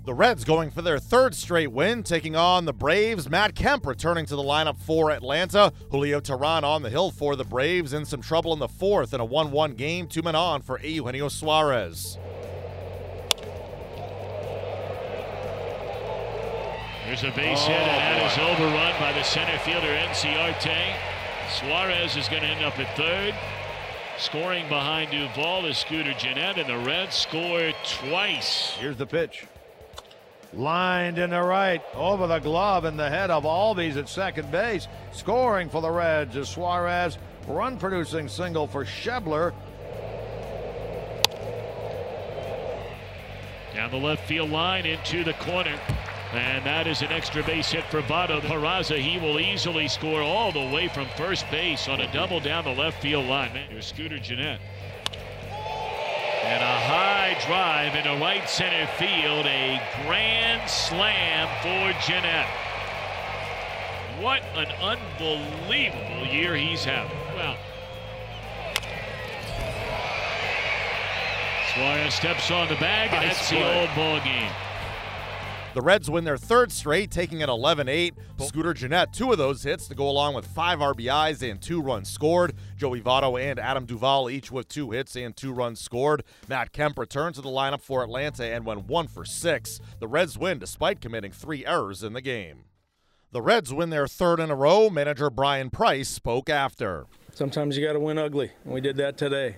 The Reds going for their third straight win, taking on the Braves. Matt Kemp returning to the lineup for Atlanta. Julio Teheran on the hill for the Braves. In some trouble in the fourth in a 1-1 game. 2 men on for Eugenio Suarez. There's a base hit, and that is overrun by the center fielder, Inciarte. Suarez is going to end up at third. Scoring behind Duvall is Scooter Gennett, and the Reds score twice. Here's the pitch. Lined in the right, over the glove in the head of Albies at second base. Scoring for the Reds is Suarez. Run-producing single for Schebler. Down the left field line into the corner. And that is an extra base hit for Votto. Peraza, he will easily score all the way from first base on a double down the left field line. Here's Scooter Gennett. And a high drive into right center field. A grand slam for Gennett. What an unbelievable year he's having. Well, Suarez steps on the bag, and that's the old ball game. The Reds win their third straight, taking it 11-8. Scooter Gennett, 2 of those hits to go along with 5 RBIs and 2 runs scored. Joey Votto and Adam Duvall each with 2 hits and 2 runs scored. Matt Kemp returned to the lineup for Atlanta and went 1 for 6. The Reds win despite committing 3 errors in the game. The Reds win their third in a row. Manager Brian Price spoke after. Sometimes you got to win ugly, and we did that today.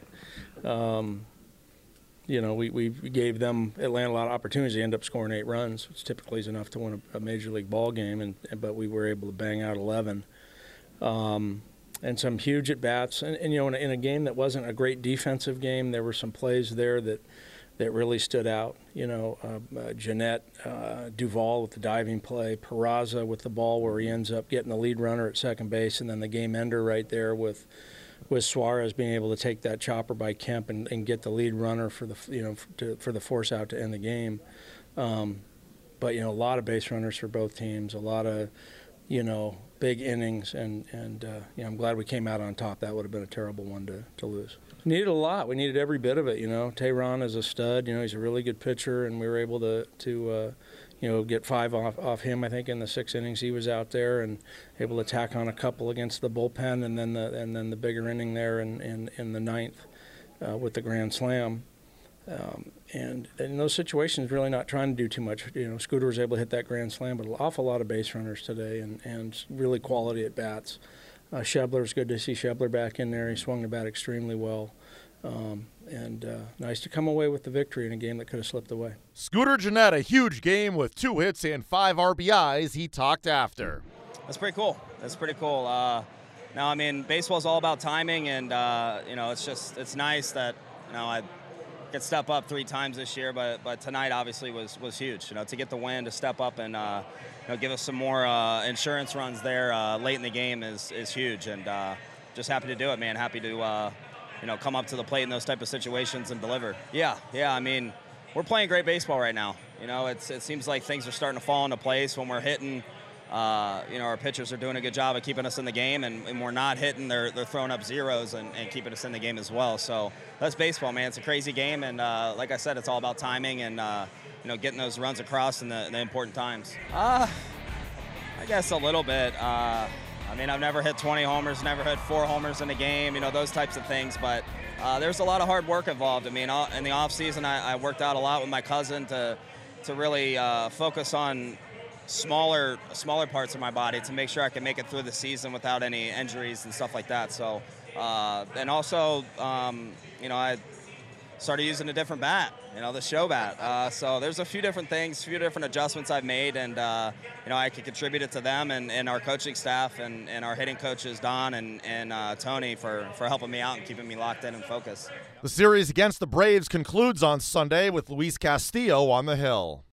You know, we gave them Atlanta a lot of opportunities. They end up scoring 8 runs, which typically is enough to win a major league ball game, but we were able to bang out 11. And some huge at bats. And you know, in a game that wasn't a great defensive game, there were some plays there that really stood out. You know, Gennett, Duvall with the diving play, Peraza with the ball where he ends up getting the lead runner at second base, and then the game ender right there with Suarez being able to take that chopper by Kemp and get the lead runner for the for the force out to end the game. But you know, a lot of base runners for both teams, a lot of big innings, and I'm glad we came out on top. That would have been a terrible one to lose. We needed a lot. We needed every bit of it. You know, Teheran is a stud. You know, he's a really good pitcher, and we were able to get 5 off him, I think, in the 6 innings he was out there, and able to tack on a couple against the bullpen, and then the bigger inning there in the 9th with the grand slam. And in those situations, really not trying to do too much. You know, Scooter was able to hit that grand slam, but an awful lot of base runners today, and really quality at bats. Schebler, it's good to see Schebler back in there. He swung the bat extremely well. Nice to come away with the victory in a game that could have slipped away. Scooter Gennett, a huge game with 2 hits and 5 RBIs. He talked after. That's pretty cool. That's pretty cool. Now, I mean, baseball's all about timing, and it's nice that I could step up 3 times this year, but tonight obviously was huge. You know, to get the win, to step up and give us some more insurance runs there late in the game is huge, and just happy to do it, man. Happy to come up to the plate in those type of situations and deliver. Yeah. I mean, we're playing great baseball right now. You know, it seems like things are starting to fall into place when we're hitting. Our pitchers are doing a good job of keeping us in the game, and when we're not hitting, they're throwing up zeros and keeping us in the game as well. So that's baseball, man. It's a crazy game, and like I said, it's all about timing and getting those runs across in the important times. I guess a little bit. I mean, I've never hit 20 homers, never hit 4 homers in a game, those types of things. But there's a lot of hard work involved. I mean, in the off season, I worked out a lot with my cousin to really focus on smaller parts of my body to make sure I can make it through the season without any injuries and stuff like that. So, and also, I started using a different bat, the show bat. So there's a few different things, a few different adjustments I've made, and I could contribute it to them and our coaching staff and our hitting coaches, Don and Tony, for helping me out and keeping me locked in and focused. The series against the Braves concludes on Sunday with Luis Castillo on the hill.